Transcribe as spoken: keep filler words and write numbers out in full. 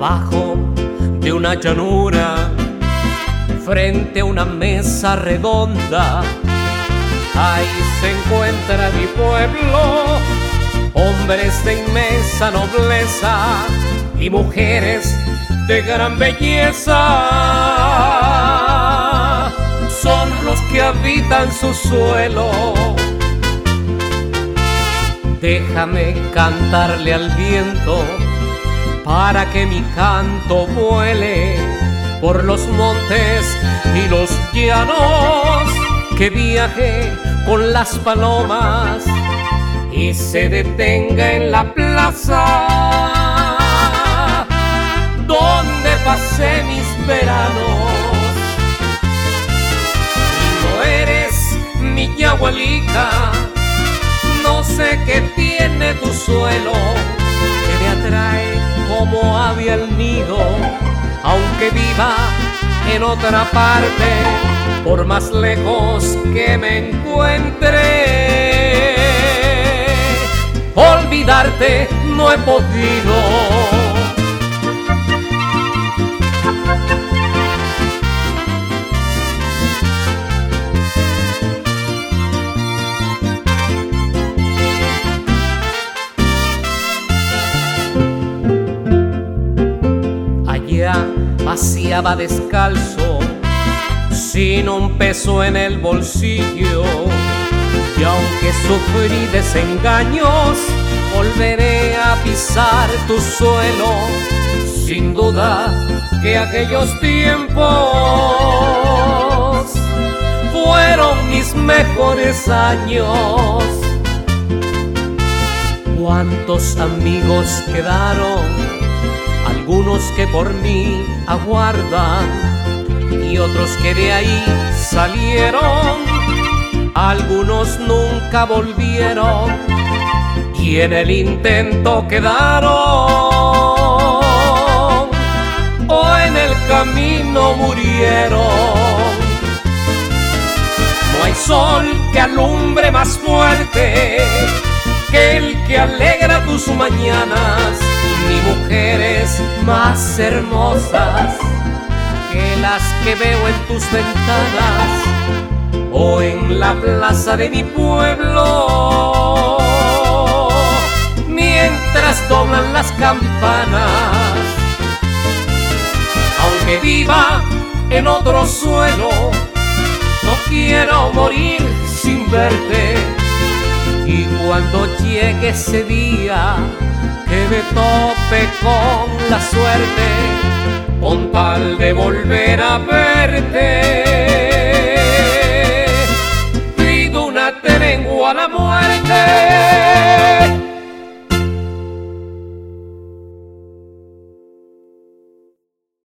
abajo de una llanura, frente a una mesa redonda. Ahí se encuentra mi pueblo, hombres de inmensa nobleza y mujeres de gran belleza. Son los que habitan su suelo. Déjame cantarle al viento para que mi canto vuele por los montes y los llanos, que viaje con las palomas y se detenga en la plaza donde pasé mis veranos. No eres mi yagualica, no sé qué tiene tu suelo que me atrae como ave al nido, aunque viva en otra parte, por más lejos que me encuentre. Olvidarte no he podido. Allá paseaba descalzo, sin un peso en el bolsillo, y aunque sufrí desengaños, volveré a pisar tu suelo. Sin duda que aquellos tiempos fueron mis mejores años. ¿Cuántos amigos quedaron? Algunos que por mí aguardan y otros que de ahí salieron. Algunos nunca volvieron y en el intento quedaron, o en el camino murieron. No hay sol que alumbre más fuerte que el que alegra tus mañanas, ni mujeres más hermosas que las que veo en tus ventanas o en la plaza de mi pueblo, mientras doblan las campanas. Aunque viva en otro suelo, no quiero morir sin verte. Y cuando llegue ese día que me tope con la suerte, con tal de volver a verte, pido una tregua al amor.